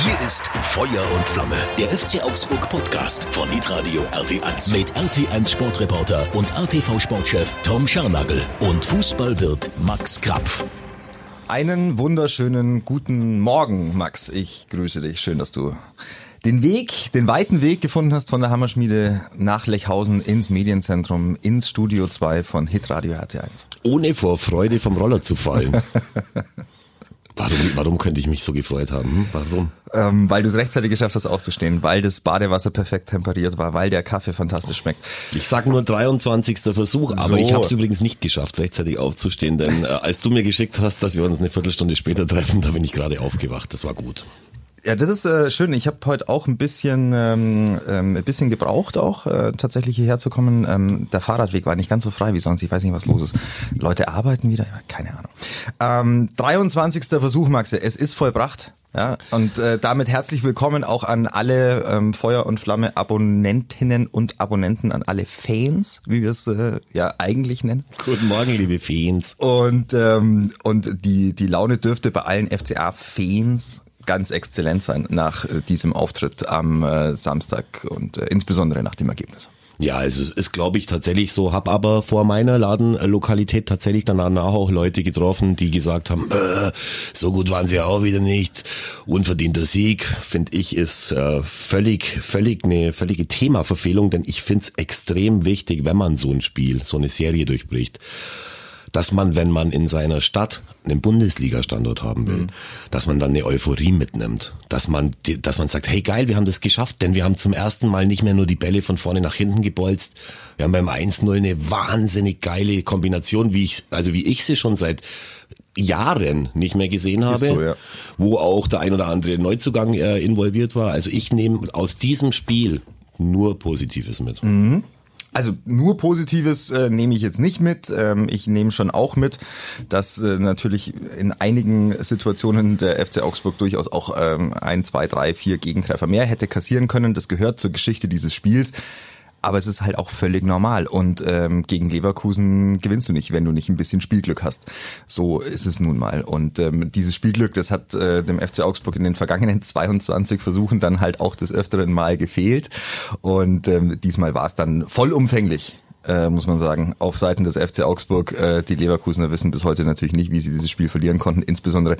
Hier ist Feuer und Flamme, der FC Augsburg Podcast von Hitradio RT1 mit RT1 Sportreporter und ATV-Sportchef Tom Scharnagl und Fußballwirt Max Krapf. Einen wunderschönen guten Morgen, Max. Ich grüße dich. Schön, dass du den weiten Weg gefunden hast von der Hammerschmiede nach Lechhausen ins Medienzentrum, ins Studio 2 von Hitradio RT1. Ohne vor Freude vom Roller zu fallen. Warum könnte ich mich so gefreut haben? Warum? Weil du es rechtzeitig geschafft hast aufzustehen, weil das Badewasser perfekt temperiert war, weil der Kaffee fantastisch schmeckt. Ich sag nur 23. Versuch, aber ich habe es übrigens nicht geschafft, rechtzeitig aufzustehen, denn als du mir geschickt hast, dass wir uns eine Viertelstunde später treffen, da bin ich gerade aufgewacht. Das war gut. Ja, das ist schön. Ich habe heute auch ein bisschen gebraucht, tatsächlich hierher zu kommen. Der Fahrradweg war nicht ganz so frei wie sonst. Ich weiß nicht, was los ist. Leute arbeiten wieder, keine Ahnung. 23. Versuch, Maxe. Es ist vollbracht. Ja, und damit herzlich willkommen auch an alle Feuer und Flamme Abonnentinnen und Abonnenten, an alle Fans, wie wir es ja eigentlich nennen. Guten Morgen, liebe Fans. Und die Laune dürfte bei allen FCA-Fans ganz exzellent sein nach diesem Auftritt am Samstag und insbesondere nach dem Ergebnis. Ja, also es ist, glaube ich, tatsächlich so, hab aber vor meiner Ladenlokalität tatsächlich danach auch Leute getroffen, die gesagt haben, so gut waren sie ja auch wieder nicht. Unverdienter Sieg, finde ich, ist völlig eine völlige Themaverfehlung, denn ich finde es extrem wichtig, wenn man so ein Spiel, so eine Serie durchbricht, dass man, wenn man in seiner Stadt einen Bundesliga-Standort haben will, dass man dann eine Euphorie mitnimmt, dass man sagt, hey geil, wir haben das geschafft, denn wir haben zum ersten Mal nicht mehr nur die Bälle von vorne nach hinten gebolzt, wir haben beim 1-0 eine wahnsinnig geile Kombination, wie ich sie schon seit Jahren nicht mehr gesehen habe, so, ja. Wo auch der ein oder andere Neuzugang involviert war. Also ich nehme aus diesem Spiel nur Positives mit. Mhm. Also nur Positives nehme ich jetzt nicht mit. Ich nehme schon auch mit, dass natürlich in einigen Situationen der FC Augsburg durchaus auch 1, 2, 3, 4 Gegentreffer mehr hätte kassieren können. Das gehört zur Geschichte dieses Spiels. Aber es ist halt auch völlig normal und gegen Leverkusen gewinnst du nicht, wenn du nicht ein bisschen Spielglück hast. So ist es nun mal. Und dieses Spielglück, das hat dem FC Augsburg in den vergangenen 22 Versuchen dann halt auch des öfteren Mal gefehlt. Und diesmal war es dann vollumfänglich, muss man sagen, auf Seiten des FC Augsburg. Die Leverkusener wissen bis heute natürlich nicht, wie sie dieses Spiel verlieren konnten. Insbesondere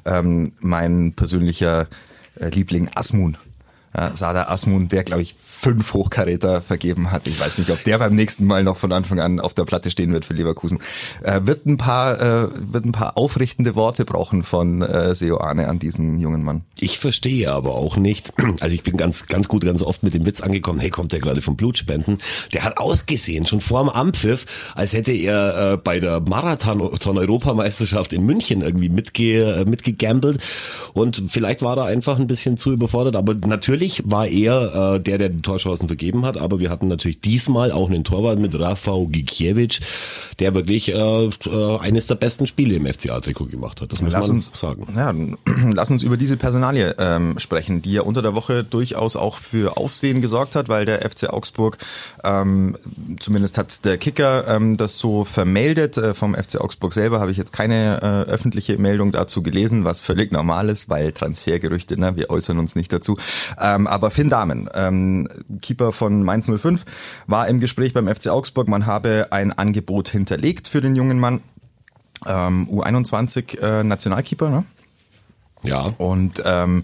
mein persönlicher Liebling Asmun. Ja, Sardar Asmun, der, glaube ich, 5 Hochkaräter vergeben hat. Ich weiß nicht, ob der beim nächsten Mal noch von Anfang an auf der Platte stehen wird für Leverkusen. Wird ein paar aufrichtende Worte brauchen von Seoane an diesen jungen Mann. Ich verstehe aber auch nicht, also ich bin ganz oft mit dem Witz angekommen, hey, kommt der gerade vom Blutspenden? Der hat ausgesehen, schon vor dem Anpfiff, als hätte er bei der Marathon-Europameisterschaft in München irgendwie mitgegambelt und vielleicht war er einfach ein bisschen zu überfordert, aber natürlich war er der die Torchancen vergeben hat, aber wir hatten natürlich diesmal auch einen Torwart mit Rafał Gikiewicz, der wirklich eines der besten Spiele im FCA-Trikot gemacht hat. Das muss man sagen. Ja, lass uns über diese Personalie sprechen, die ja unter der Woche durchaus auch für Aufsehen gesorgt hat, weil der FC Augsburg, zumindest hat der Kicker das so vermeldet, vom FC Augsburg selber habe ich jetzt keine öffentliche Meldung dazu gelesen, was völlig normal ist, weil Transfergerüchte, wir äußern uns nicht dazu. Aber Finn Dahmen, Keeper von Mainz 05, war im Gespräch beim FC Augsburg. Man habe ein Angebot hinterlegt für den jungen Mann. U21 Nationalkeeper, ne? Ja. Und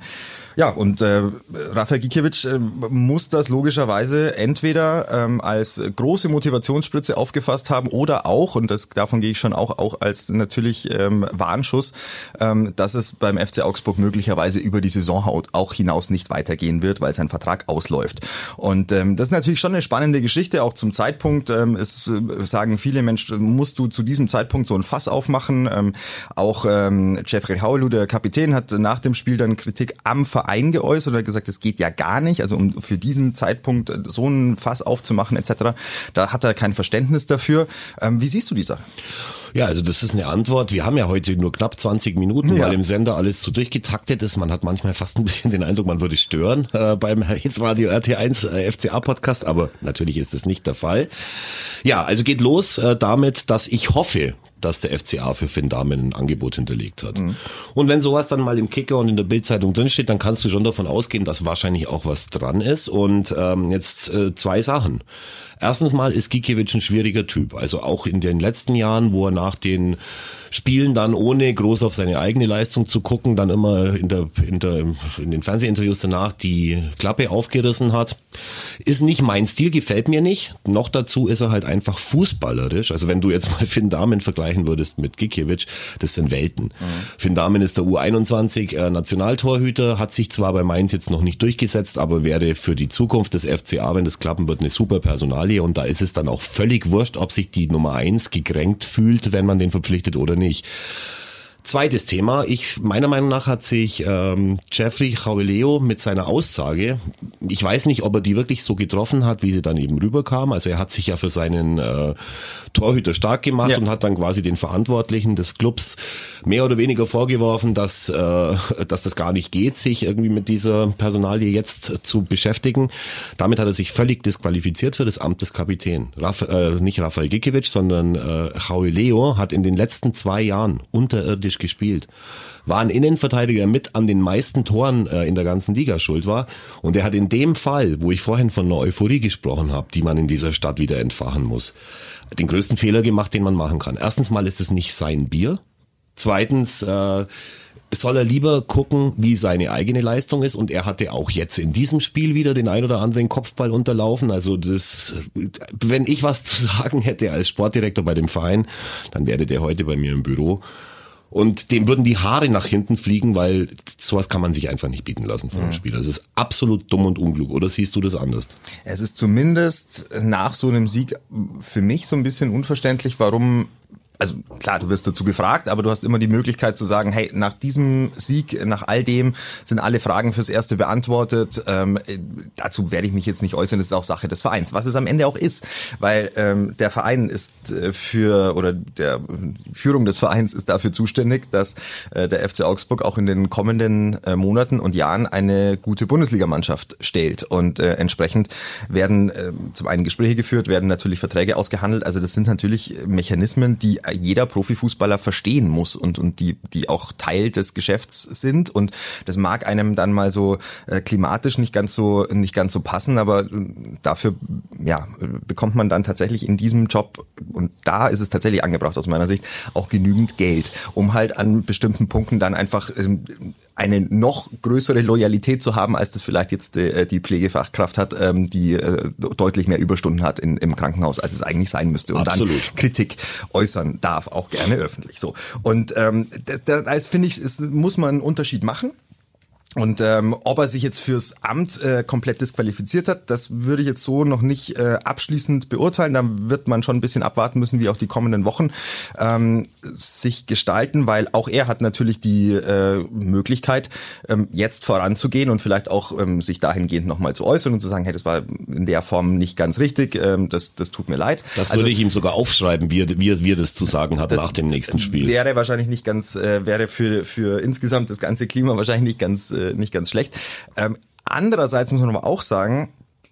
Rafał Gikiewicz muss das logischerweise entweder als große Motivationsspritze aufgefasst haben oder auch, und davon gehe ich schon auch als natürlich Warnschuss, dass es beim FC Augsburg möglicherweise über die Saison auch hinaus nicht weitergehen wird, weil sein Vertrag ausläuft. Und das ist natürlich schon eine spannende Geschichte, auch zum Zeitpunkt. Es sagen viele Menschen, musst du zu diesem Zeitpunkt so ein Fass aufmachen. Auch Jeffrey Haulu, der Kapitän, hat nach dem Spiel dann Kritik am Verein geäußert oder gesagt, es geht ja gar nicht, also um für diesen Zeitpunkt so ein Fass aufzumachen etc., da hat er kein Verständnis dafür. Wie siehst du die Sache? Ja, also das ist eine Antwort. Wir haben ja heute nur knapp 20 Minuten, weil im Sender alles so durchgetaktet ist. Man hat manchmal fast ein bisschen den Eindruck, man würde stören beim Hitradio RT1 FCA-Podcast, aber natürlich ist das nicht der Fall. Ja, also geht los damit, dass ich hoffe, dass der FCA für Finn Dahmen ein Angebot hinterlegt hat. Und wenn sowas dann mal im Kicker und in der Bildzeitung drinsteht, dann kannst du schon davon ausgehen, dass wahrscheinlich auch was dran ist. Und jetzt 2 Sachen. Erstens mal ist Gikiewicz ein schwieriger Typ. Also auch in den letzten Jahren, wo er nach den Spielen dann ohne groß auf seine eigene Leistung zu gucken, dann immer in den Fernsehinterviews danach die Klappe aufgerissen hat. Ist nicht mein Stil, gefällt mir nicht. Noch dazu ist er halt einfach fußballerisch. Also wenn du jetzt mal Finn Dahmen vergleichen würdest mit Gikiewicz, das sind Welten. Finn Dahmen ist der U21 Nationaltorhüter, hat sich zwar bei Mainz jetzt noch nicht durchgesetzt, aber wäre für die Zukunft des FCA, wenn das klappen wird, eine super Personalie. Und da ist es dann auch völlig wurscht, ob sich die Nummer 1 gekränkt fühlt, wenn man den verpflichtet oder nicht. Zweites Thema, meiner Meinung nach hat sich Jeffrey Chauveleo mit seiner Aussage, ich weiß nicht, ob er die wirklich so getroffen hat, wie sie dann eben rüberkam, also er hat sich ja für seinen Torhüter stark gemacht und hat dann quasi den Verantwortlichen des Clubs mehr oder weniger vorgeworfen, dass das gar nicht geht, sich irgendwie mit dieser Personalie jetzt zu beschäftigen. Damit hat er sich völlig disqualifiziert für das Amt des Kapitän. Nicht Rafael Gikiewicz, sondern Chauveleo hat in den letzten 2 Jahren unterirdisch gespielt. War ein Innenverteidiger mit an den meisten Toren in der ganzen Liga schuld war. Und er hat in dem Fall, wo ich vorhin von einer Euphorie gesprochen habe, die man in dieser Stadt wieder entfachen muss, den größten Fehler gemacht, den man machen kann. Erstens mal ist es nicht sein Bier. Zweitens soll er lieber gucken, wie seine eigene Leistung ist. Und er hatte auch jetzt in diesem Spiel wieder den ein oder anderen Kopfball unterlaufen. Also wenn ich was zu sagen hätte als Sportdirektor bei dem Verein, dann wäre der heute bei mir im Büro. Und dem würden die Haare nach hinten fliegen, weil sowas kann man sich einfach nicht bieten lassen von einem Spieler. Das ist absolut dumm und unklug. Oder siehst du das anders? Es ist zumindest nach so einem Sieg für mich so ein bisschen unverständlich, warum. Also klar, du wirst dazu gefragt, aber du hast immer die Möglichkeit zu sagen, hey, nach diesem Sieg, nach all dem sind alle Fragen fürs Erste beantwortet. Dazu werde ich mich jetzt nicht äußern, das ist auch Sache des Vereins, was es am Ende auch ist, weil der Verein ist der Führung des Vereins ist dafür zuständig, dass der FC Augsburg auch in den kommenden Monaten und Jahren eine gute Bundesligamannschaft stellt. Und entsprechend werden zum einen Gespräche geführt, werden natürlich Verträge ausgehandelt. Also das sind natürlich Mechanismen, die jeder Profifußballer verstehen muss und die auch Teil des Geschäfts sind, und das mag einem dann mal so klimatisch nicht ganz so passen, aber dafür bekommt man dann tatsächlich in diesem Job, und da ist es tatsächlich angebracht aus meiner Sicht, auch genügend Geld, um halt an bestimmten Punkten dann einfach eine noch größere Loyalität zu haben, als das vielleicht jetzt die Pflegefachkraft hat, die deutlich mehr Überstunden hat im Krankenhaus, als es eigentlich sein müsste, und Absolut. dann Kritik äußern darf, auch gerne öffentlich. So. Und das finde ich, muss man einen Unterschied machen. Und ob er sich jetzt fürs Amt komplett disqualifiziert hat, das würde ich jetzt so noch nicht abschließend beurteilen. Da wird man schon ein bisschen abwarten müssen, wie auch die kommenden Wochen sich gestalten, weil auch er hat natürlich die Möglichkeit, jetzt voranzugehen und vielleicht auch sich dahingehend nochmal zu äußern und zu sagen, hey, das war in der Form nicht ganz richtig, das tut mir leid. Das würde ich ihm sogar aufschreiben, wie er das zu sagen hat nach dem nächsten Spiel. Wäre wahrscheinlich nicht ganz, wäre für insgesamt das ganze Klima wahrscheinlich nicht ganz schlecht. Andererseits muss man aber auch sagen,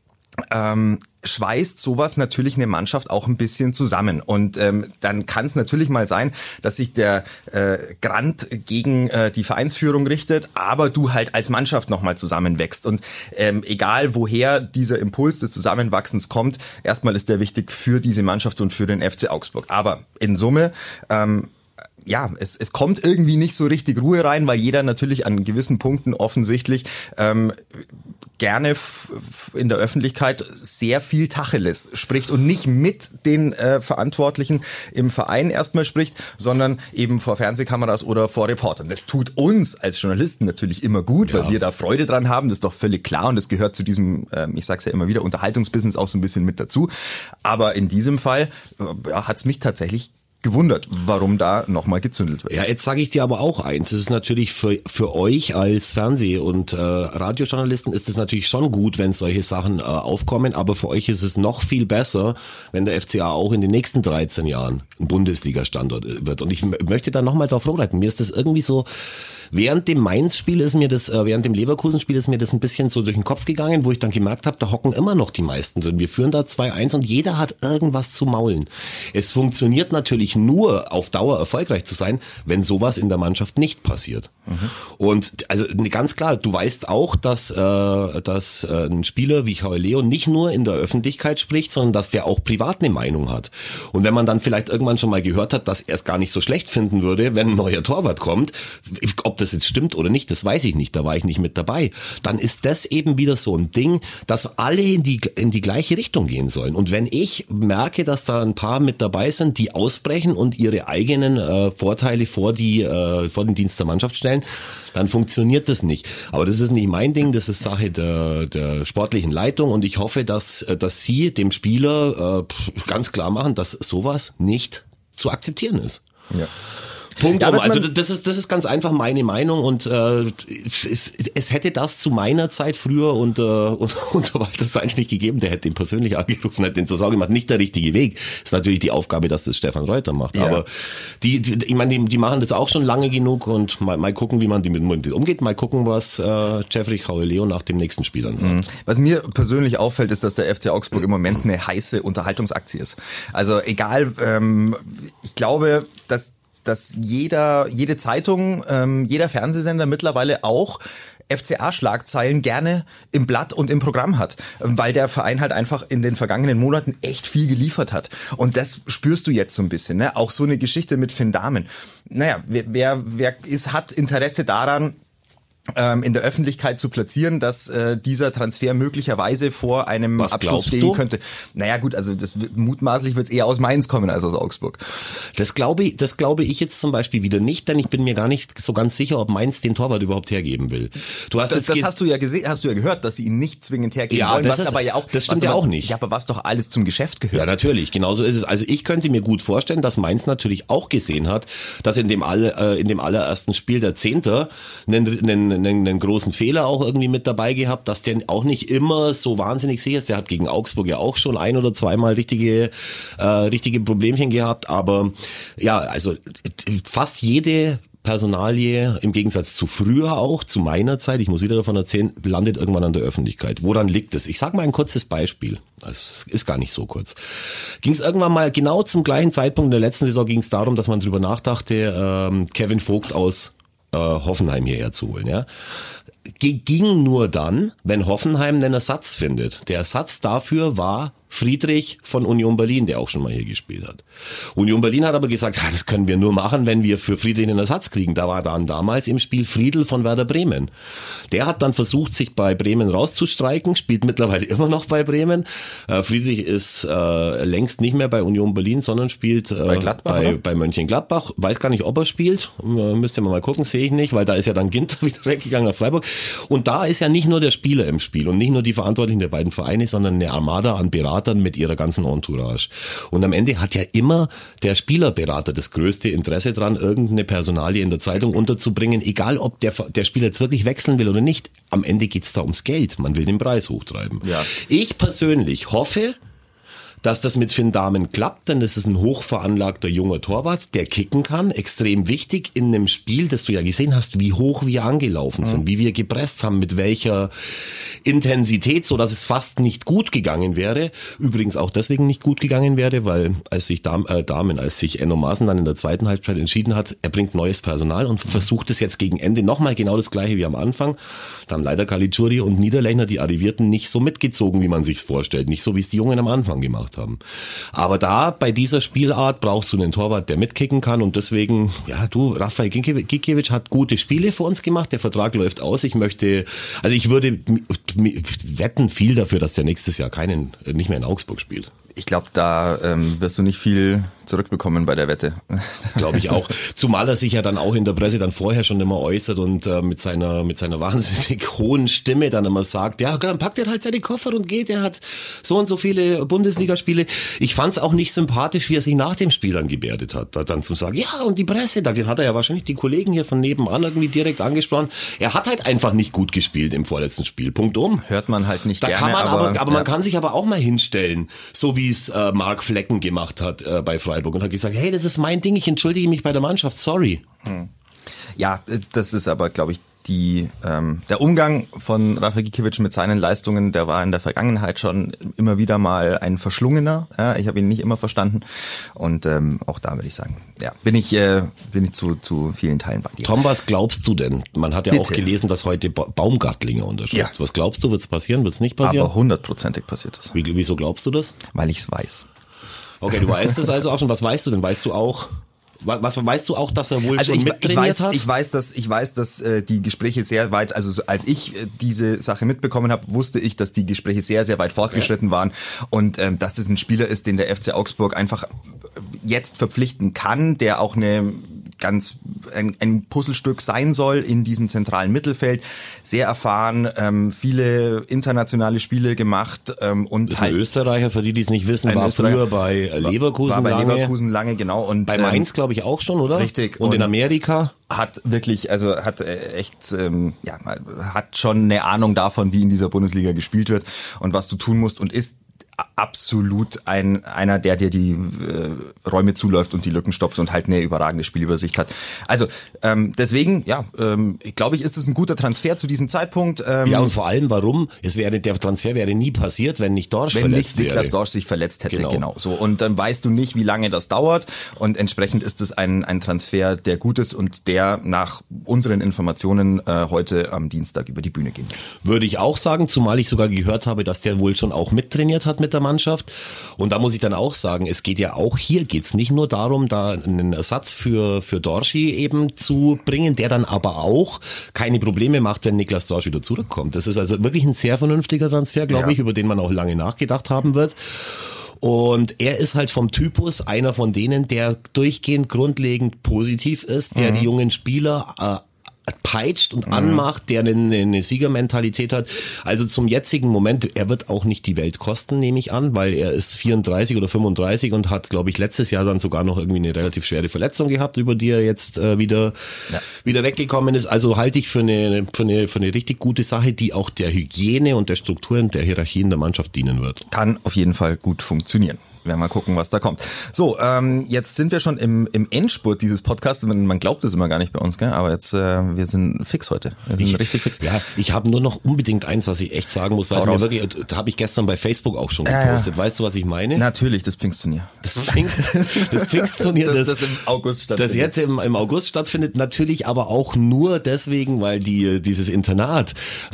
schweißt sowas natürlich eine Mannschaft auch ein bisschen zusammen. Und dann kann es natürlich mal sein, dass sich der Grant gegen die Vereinsführung richtet, aber du halt als Mannschaft nochmal zusammenwächst. Und egal woher dieser Impuls des Zusammenwachsens kommt, erstmal ist der wichtig für diese Mannschaft und für den FC Augsburg. Aber in Summe es kommt irgendwie nicht so richtig Ruhe rein, weil jeder natürlich an gewissen Punkten offensichtlich gerne in der Öffentlichkeit sehr viel Tacheles spricht und nicht mit den Verantwortlichen im Verein erstmal spricht, sondern eben vor Fernsehkameras oder vor Reportern. Das tut uns als Journalisten natürlich immer gut, weil wir da Freude dran haben, das ist doch völlig klar, und das gehört zu diesem, ich sag's ja immer wieder, Unterhaltungsbusiness auch so ein bisschen mit dazu. Aber in diesem Fall hat's mich tatsächlich gewundert, warum da nochmal gezündelt wird. Ja, jetzt sage ich dir aber auch eins. Es ist natürlich für euch als Fernseh- und Radiojournalisten ist es natürlich schon gut, wenn solche Sachen aufkommen, aber für euch ist es noch viel besser, wenn der FCA auch in den nächsten 13 Jahren ein Bundesliga-Standort wird. Und ich möchte da nochmal drauf rumreiten. Mir ist das irgendwie so Während dem Mainz-Spiel während dem Leverkusen-Spiel ist mir das ein bisschen so durch den Kopf gegangen, wo ich dann gemerkt habe, da hocken immer noch die meisten drin. Wir führen da 2-1 und jeder hat irgendwas zu maulen. Es funktioniert natürlich nur, auf Dauer erfolgreich zu sein, wenn sowas in der Mannschaft nicht passiert. Und also ganz klar, du weißt auch, dass ein Spieler wie Joao Leo nicht nur in der Öffentlichkeit spricht, sondern dass der auch privat eine Meinung hat. Und wenn man dann vielleicht irgendwann schon mal gehört hat, dass er es gar nicht so schlecht finden würde, wenn ein neuer Torwart kommt, ob das jetzt stimmt oder nicht, das weiß ich nicht, da war ich nicht mit dabei, dann ist das eben wieder so ein Ding, dass alle in die gleiche Richtung gehen sollen. Und wenn ich merke, dass da ein paar mit dabei sind, die ausbrechen und ihre eigenen Vorteile vor den Dienst der Mannschaft stellen, dann funktioniert das nicht. Aber das ist nicht mein Ding, das ist Sache der sportlichen Leitung und ich hoffe, dass sie dem Spieler ganz klar machen, dass sowas nicht zu akzeptieren ist. Ja. Punkt. Ja, also das ist ganz einfach meine Meinung und es hätte das zu meiner Zeit früher unter Walter Seinsch nicht gegeben, der hätte ihn persönlich angerufen, hätte den zur Sau gemacht. Nicht der richtige Weg. Ist natürlich die Aufgabe, dass das Stefan Reuter macht. Ja. Aber ich meine, die machen das auch schon lange genug und mal gucken, wie man damit umgeht. Mal gucken, was Jeffrey Joao Leo nach dem nächsten Spiel dann sagt. Was mir persönlich auffällt, ist, dass der FC Augsburg im Moment eine heiße Unterhaltungsaktie ist. Also egal, ich glaube, dass jede Zeitung, jeder Fernsehsender mittlerweile auch FCA-Schlagzeilen gerne im Blatt und im Programm hat, weil der Verein halt einfach in den vergangenen Monaten echt viel geliefert hat. Und das spürst du jetzt so ein bisschen, ne? Auch so eine Geschichte mit Finn Dahmen. Naja, wer hat Interesse daran, in der Öffentlichkeit zu platzieren, dass dieser Transfer möglicherweise vor einem Abschluss stehen könnte. Naja gut, also mutmaßlich wird es eher aus Mainz kommen als aus Augsburg. Das glaube ich jetzt zum Beispiel wieder nicht, denn ich bin mir gar nicht so ganz sicher, ob Mainz den Torwart überhaupt hergeben will. Das hast du ja gehört, dass sie ihn nicht zwingend hergeben wollen. Das stimmt ja auch nicht. Ja, aber was doch alles zum Geschäft gehört. Ja, natürlich, genauso ist es. Also ich könnte mir gut vorstellen, dass Mainz natürlich auch gesehen hat, dass in dem allerersten Spiel der Zehnter einen großen Fehler auch irgendwie mit dabei gehabt, dass der auch nicht immer so wahnsinnig sicher ist. Der hat gegen Augsburg ja auch schon ein- oder zweimal richtige Problemchen gehabt, aber ja, also fast jede Personalie, im Gegensatz zu früher auch, zu meiner Zeit, ich muss wieder davon erzählen, landet irgendwann an der Öffentlichkeit. Woran liegt es? Ich sage mal ein kurzes Beispiel. Das ist gar nicht so kurz. Ging es irgendwann mal genau zum gleichen Zeitpunkt in der letzten Saison, ging es darum, dass man drüber nachdachte, Kevin Vogt aus Hoffenheim hierher zu holen, ja. Ging nur dann, wenn Hoffenheim einen Ersatz findet. Der Ersatz dafür war Friedrich von Union Berlin, der auch schon mal hier gespielt hat. Union Berlin hat aber gesagt, das können wir nur machen, wenn wir für Friedrich einen Ersatz kriegen. Da war dann damals im Spiel Friedl von Werder Bremen. Der hat dann versucht, sich bei Bremen rauszustreiken, spielt mittlerweile immer noch bei Bremen. Friedrich ist längst nicht mehr bei Union Berlin, sondern spielt bei Mönchengladbach. Weiß gar nicht, ob er spielt. Müsste man mal gucken, sehe ich nicht, weil da ist ja dann Ginter wieder weggegangen nach Freiburg. Und da ist ja nicht nur der Spieler im Spiel und nicht nur die Verantwortlichen der beiden Vereine, sondern eine Armada an Beratern mit ihrer ganzen Entourage. Und am Ende hat ja immer der Spielerberater das größte Interesse dran, irgendeine Personalie in der Zeitung unterzubringen, egal ob der Spieler jetzt wirklich wechseln will oder nicht. Am Ende geht's da ums Geld. Man will den Preis hochtreiben. Ja. Ich persönlich hoffe, dass das mit Finn Dahmen klappt, denn das ist ein hochveranlagter junger Torwart, der kicken kann, extrem wichtig in einem Spiel, das du ja gesehen hast, wie hoch wir angelaufen sind, wie wir gepresst haben, mit welcher Intensität, so dass es fast nicht gut gegangen wäre. Übrigens auch deswegen nicht gut gegangen wäre, weil als sich Enno Maaßen dann in der zweiten Halbzeit entschieden hat, er bringt neues Personal und versucht es jetzt gegen Ende nochmal genau das Gleiche wie am Anfang. Da haben leider Caligiuri und Niederlechner, die Arrivierten, nicht so mitgezogen, wie man sich's vorstellt, nicht so wie es die Jungen am Anfang gemacht haben. Aber bei dieser Spielart brauchst du einen Torwart, der mitkicken kann und deswegen, Rafael Gikiewicz hat gute Spiele für uns gemacht, der Vertrag läuft aus, ich würde wetten viel dafür, dass der nächstes Jahr nicht mehr in Augsburg spielt. Ich glaube, da wirst du nicht viel zurückbekommen bei der Wette. Glaube ich auch. Zumal er sich ja dann auch in der Presse dann vorher schon immer äußert und mit seiner wahnsinnig hohen Stimme dann immer sagt, ja, dann packt er halt seine Koffer und geht, er hat so und so viele Bundesligaspiele. Ich fand es auch nicht sympathisch, wie er sich nach dem Spiel dann gebärdet hat. Da dann zu sagen, ja, und die Presse, da hat er ja wahrscheinlich die Kollegen hier von nebenan irgendwie direkt angesprochen. Er hat halt einfach nicht gut gespielt im vorletzten Spiel. Punkt um. Hört man halt nicht gerne. Aber man kann sich aber auch mal hinstellen, so wie es Marc Flecken gemacht hat bei Freiburg und hat gesagt, hey, das ist mein Ding, ich entschuldige mich bei der Mannschaft, sorry. Ja, das ist aber, glaube ich, der Umgang von Rafa Gikiewicz mit seinen Leistungen, der war in der Vergangenheit schon immer wieder mal ein verschlungener. Ja, ich habe ihn nicht immer verstanden und auch da würde ich sagen, ja, bin ich zu vielen Teilen bei dir. Tom, was glaubst du denn? Man hat ja Bitte. auch gelesen, dass heute Baumgartlinger unterschreibt. Ja. Was glaubst du, wird es passieren, wird es nicht passieren? Aber 100%ig passiert das, Wieso glaubst du das? weil ich es weiß. Okay, du weißt es also auch schon. Was weißt du denn? Weißt du auch, weißt du auch, dass er wohl schon mittrainiert hat? Ich weiß, dass die Gespräche sehr weit, also als ich diese Sache mitbekommen habe, wusste ich, dass die Gespräche sehr, sehr weit fortgeschritten waren und dass das ein Spieler ist, den der FC Augsburg einfach jetzt verpflichten kann, der auch ein Puzzlestück sein soll in diesem zentralen Mittelfeld. Sehr erfahren, viele internationale Spiele gemacht und ist ein Österreicher, für die es nicht wissen, war früher bei Leverkusen Leverkusen lange, genau. Und bei Mainz, glaube ich, auch schon, oder? Richtig. Und in Amerika? Hat schon eine Ahnung davon, wie in dieser Bundesliga gespielt wird und was du tun musst und ist absolut einer, der dir die Räume zuläuft und die Lücken stopft und halt eine überragende Spielübersicht hat. Also deswegen, glaube ich, ist es ein guter Transfer zu diesem Zeitpunkt. Ja, und vor allem, warum? Der Transfer wäre nie passiert, wenn nicht Dorsch verletzt wäre. Wenn nicht Niklas Dorsch sich verletzt hätte, genau so. Und dann weißt du nicht, wie lange das dauert und entsprechend ist es ein Transfer, der gut ist und der nach unseren Informationen heute am Dienstag über die Bühne gehen wird. Würde ich auch sagen, zumal ich sogar gehört habe, dass der wohl schon auch mittrainiert hat mit der Mannschaft. Und da muss ich dann auch sagen, es geht ja auch hier, geht's nicht nur darum, da einen Ersatz für Dorschi eben zu bringen, der dann aber auch keine Probleme macht, wenn Niklas Dorsch wieder zurückkommt. Das ist also wirklich ein sehr vernünftiger Transfer, glaube ich, über den man auch lange nachgedacht haben wird. Und er ist halt vom Typus einer von denen, der durchgehend grundlegend positiv ist, der die jungen Spieler peitscht und anmacht, der eine Siegermentalität hat. Also zum jetzigen Moment, er wird auch nicht die Welt kosten, nehme ich an, weil er ist 34 oder 35 und hat, glaube ich, letztes Jahr dann sogar noch irgendwie eine relativ schwere Verletzung gehabt, über die er jetzt wieder weggekommen ist. Also halte ich für eine richtig gute Sache, die auch der Hygiene und der Struktur und der Hierarchie in der Mannschaft dienen wird. Kann auf jeden Fall gut funktionieren. Werden wir mal gucken, was da kommt. So, jetzt sind wir schon im Endspurt dieses Podcasts. Man glaubt es immer gar nicht bei uns, gell? Aber jetzt, wir sind fix heute. Wir sind richtig fix. Ja, ich habe nur noch unbedingt eins, was ich echt sagen muss, weil da habe ich gestern bei Facebook auch schon gepostet. Ja. Weißt du, was ich meine? Natürlich, das Pfingstturnier. Das Pfingstturnier, das im August stattfindet. Das jetzt im August stattfindet, natürlich aber auch nur deswegen, weil dieses Internat,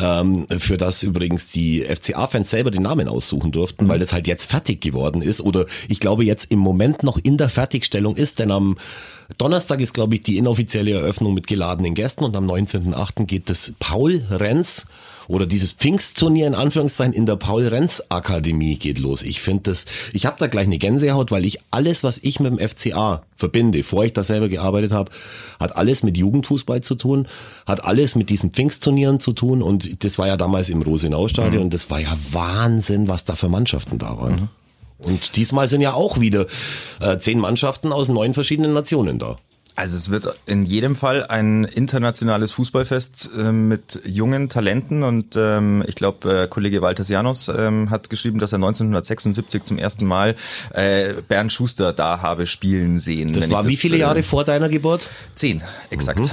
für das übrigens die FCA-Fans selber den Namen aussuchen durften, weil das halt jetzt fertig geworden ist oder ich glaube jetzt im Moment noch in der Fertigstellung ist, denn am Donnerstag ist, glaube ich, die inoffizielle Eröffnung mit geladenen Gästen und am 19.08. geht das Paul-Renz oder dieses Pfingstturnier in Anführungszeichen in der Paul-Renz-Akademie geht los. Ich habe da gleich eine Gänsehaut, weil ich alles, was ich mit dem FCA verbinde, bevor ich da selber gearbeitet habe, hat alles mit Jugendfußball zu tun, hat alles mit diesen Pfingstturnieren zu tun und das war ja damals im Rosenau-Stadion und das war ja Wahnsinn, was da für Mannschaften da waren. Und diesmal sind ja auch wieder 10 Mannschaften aus 9 verschiedenen Nationen da. Also es wird in jedem Fall ein internationales Fußballfest mit jungen Talenten und ich glaube, Kollege Walter Janus hat geschrieben, dass er 1976 zum ersten Mal Bernd Schuster da habe spielen sehen. Das war wie viele Jahre vor deiner Geburt? 10, exakt.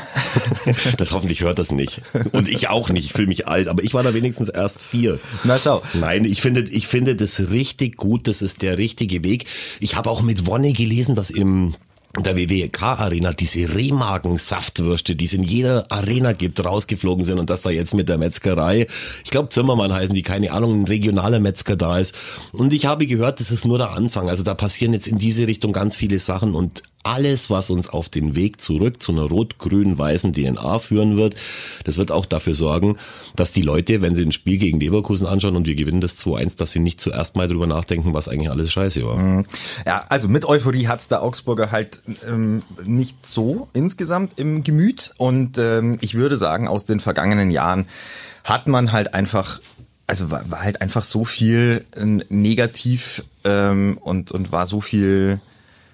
Das hoffentlich hört das nicht. Und ich auch nicht, ich fühle mich alt, aber ich war da wenigstens erst 4. Na schau. Nein, ich finde das richtig gut, das ist der richtige Weg. Ich habe auch mit Wonne gelesen, dass in der WWK-Arena diese Remagen-Saftwürste, die es in jeder Arena gibt, rausgeflogen sind und dass da jetzt mit der Metzgerei, ich glaube Zimmermann heißen die, keine Ahnung, ein regionaler Metzger da ist. Und ich habe gehört, das ist nur der Anfang. Also da passieren jetzt in diese Richtung ganz viele Sachen und alles, was uns auf den Weg zurück zu einer rot-grün-weißen DNA führen wird, das wird auch dafür sorgen, dass die Leute, wenn sie ein Spiel gegen Leverkusen anschauen und wir gewinnen das 2-1, dass sie nicht zuerst mal drüber nachdenken, was eigentlich alles scheiße war. Ja, also mit Euphorie hat's der Augsburger halt nicht so insgesamt im Gemüt und ich würde sagen, aus den vergangenen Jahren hat man halt einfach, also war halt einfach so viel negativ und war so viel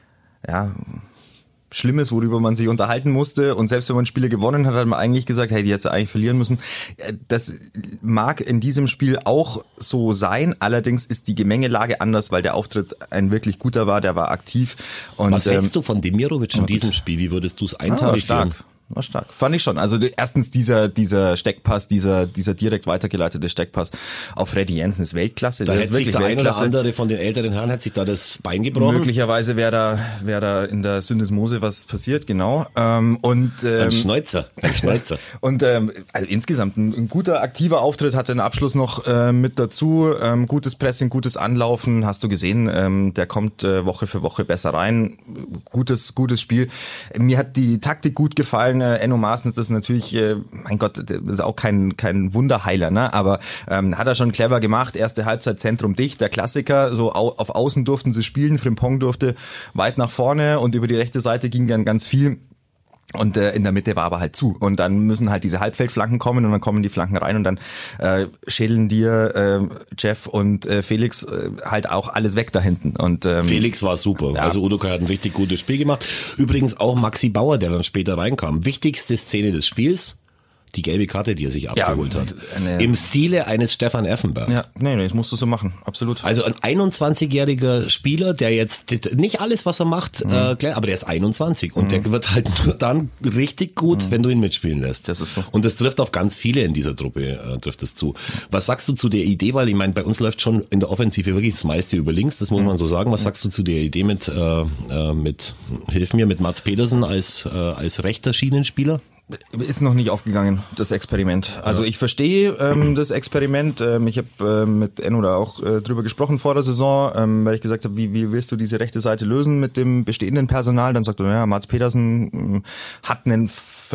Schlimmes, worüber man sich unterhalten musste und selbst wenn man Spiele gewonnen hat, hat man eigentlich gesagt, hey, die hätte eigentlich verlieren müssen. Das mag in diesem Spiel auch so sein, allerdings ist die Gemengelage anders, weil der Auftritt ein wirklich guter war, der war aktiv. Und, was hältst du von Demirovic in diesem Spiel? Wie würdest du es eintarifieren? war stark. Fand ich schon. Also erstens dieser Steckpass, dieser direkt weitergeleitete Steckpass auf Freddy Jensen ist Weltklasse. Da das hätte ist sich wirklich der ein oder Weltklasse. andere von den älteren Herren hätte sich da das Bein gebrochen. Möglicherweise wäre da in der Syndesmose was passiert, genau. Ein Schneuzer. Und also insgesamt ein guter, aktiver Auftritt, hatte einen Abschluss noch mit dazu. Gutes Pressing, gutes Anlaufen, hast du gesehen. Der kommt Woche für Woche besser rein. Gutes Spiel. Mir hat die Taktik gut gefallen. Enno Maaßen, das ist natürlich, mein Gott, das ist auch kein Wunderheiler, ne? Aber hat er schon clever gemacht. Erste Halbzeit Zentrum dicht, der Klassiker. So auf Außen durften sie spielen. Frimpong durfte weit nach vorne und über die rechte Seite ging dann ganz viel. Und in der Mitte war aber halt zu. Und dann müssen halt diese Halbfeldflanken kommen und dann kommen die Flanken rein und dann schädeln dir Jeff und Felix halt auch alles weg da hinten. Und Felix war super. Ja. Also Udokai hat ein richtig gutes Spiel gemacht. Übrigens auch Maxi Bauer, der dann später reinkam. Wichtigste Szene des Spiels. Die gelbe Karte, die er sich abgeholt hat. Im Stile eines Stefan Effenberg. Ja, nee, das musst du so machen, absolut. Also ein 21-jähriger Spieler, der jetzt nicht alles, was er macht, aber der ist 21 und der wird halt nur dann richtig gut, wenn du ihn mitspielen lässt. Das ist so. Und das trifft auf ganz viele in dieser Truppe, trifft es zu. Was sagst du zu der Idee, weil ich meine, bei uns läuft schon in der Offensive wirklich das meiste über links, das muss man so sagen. Was sagst du zu der Idee mit Mats Pedersen als rechter Schienenspieler? Ist noch nicht aufgegangen, das Experiment. Also ich verstehe das Experiment. Ich habe mit Enno da auch drüber gesprochen vor der Saison, weil ich gesagt habe, wie willst du diese rechte Seite lösen mit dem bestehenden Personal? Dann sagt er, ja, Mats Pedersen hat einen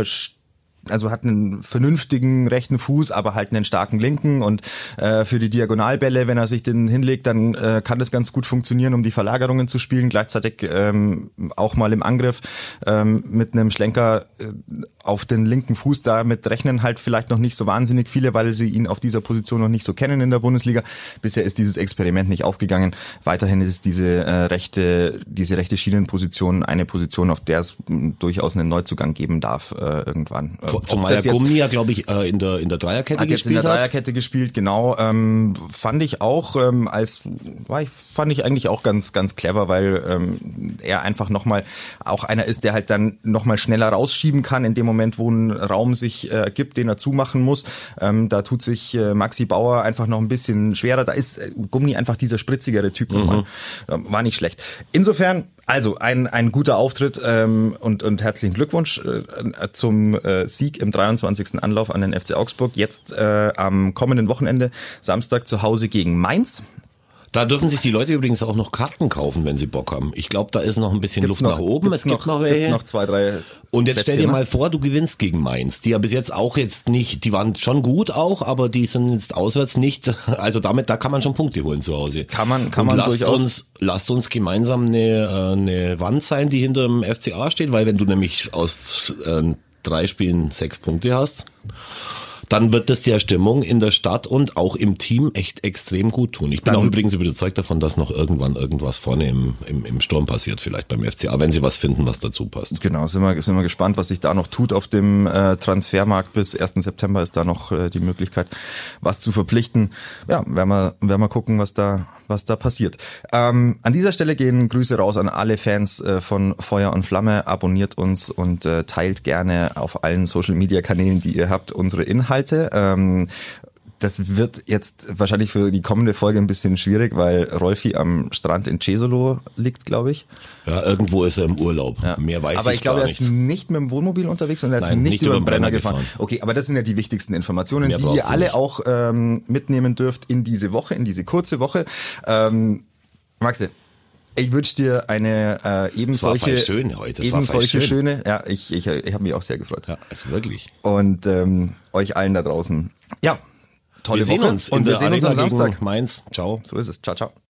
vernünftigen rechten Fuß, aber halt einen starken linken und für die Diagonalbälle, wenn er sich den hinlegt, dann kann das ganz gut funktionieren, um die Verlagerungen zu spielen, gleichzeitig auch mal im Angriff mit einem Schlenker auf den linken Fuß. Damit rechnen halt vielleicht noch nicht so wahnsinnig viele, weil sie ihn auf dieser Position noch nicht so kennen in der Bundesliga. Bisher ist dieses Experiment nicht aufgegangen. Weiterhin ist diese rechte Schienenposition eine Position, auf der es durchaus einen Neuzugang geben darf irgendwann. Zumal der Gummi ja, glaube ich, in der Dreierkette hat jetzt in der Dreierkette gespielt, genau. Fand ich auch fand ich eigentlich auch ganz ganz clever, weil er einfach nochmal auch einer ist, der halt dann nochmal schneller rausschieben kann in dem Moment, wo ein Raum sich gibt, den er zumachen muss. Da tut sich Maxi Bauer einfach noch ein bisschen schwerer. Da ist Gummi einfach dieser spritzigere Typ nochmal. War nicht schlecht. Insofern, also ein guter Auftritt und herzlichen Glückwunsch zum Sieg im 23. Anlauf an den FC Augsburg. Jetzt am kommenden Wochenende, Samstag zu Hause gegen Mainz. Da dürfen sich die Leute übrigens auch noch Karten kaufen, wenn sie Bock haben. Ich glaube, da ist noch ein bisschen Luft nach oben. Es gibt noch welche. Noch 2, 3 Und jetzt stell dir mal vor, du gewinnst gegen Mainz, die ja bis jetzt auch jetzt nicht, die waren schon gut auch, aber die sind jetzt auswärts nicht, also da kann man schon Punkte holen zu Hause. Kann man durchaus. Lasst uns gemeinsam eine Wand sein, die hinter dem FCA steht, weil wenn du nämlich aus 3 Spielen 6 Punkte hast, dann wird das der Stimmung in der Stadt und auch im Team echt extrem gut tun. Ich bin auch übrigens überzeugt davon, dass noch irgendwann irgendwas vorne im Sturm passiert, vielleicht beim FCA, wenn sie was finden, was dazu passt. Genau, sind wir gespannt, was sich da noch tut auf dem Transfermarkt. Bis 1. September ist da noch die Möglichkeit, was zu verpflichten. Ja, werden wir gucken, was da passiert. An dieser Stelle gehen Grüße raus an alle Fans von Feuer und Flamme. Abonniert uns und teilt gerne auf allen Social-Media-Kanälen, die ihr habt, unsere Inhalte. Das wird jetzt wahrscheinlich für die kommende Folge ein bisschen schwierig, weil Rolfi am Strand in Cesolo liegt, glaube ich. Ja, irgendwo ist er im Urlaub. Ja. Mehr weiß aber ich glaube, gar er ist nicht. nicht mit dem Wohnmobil unterwegs und er ist nicht über den Brenner gefahren. Okay, aber das sind ja die wichtigsten Informationen, die ihr alle auch mitnehmen dürft in diese Woche, in diese kurze Woche. Maxe, ich wünsche dir eine ebensolche schöne. Ja, ich habe mich auch sehr gefreut. Ja, also wirklich. Und euch allen da draußen. Ja, tolle Woche. Wir sehen uns am Samstag. Mainz. Ciao. So ist es. Ciao, ciao.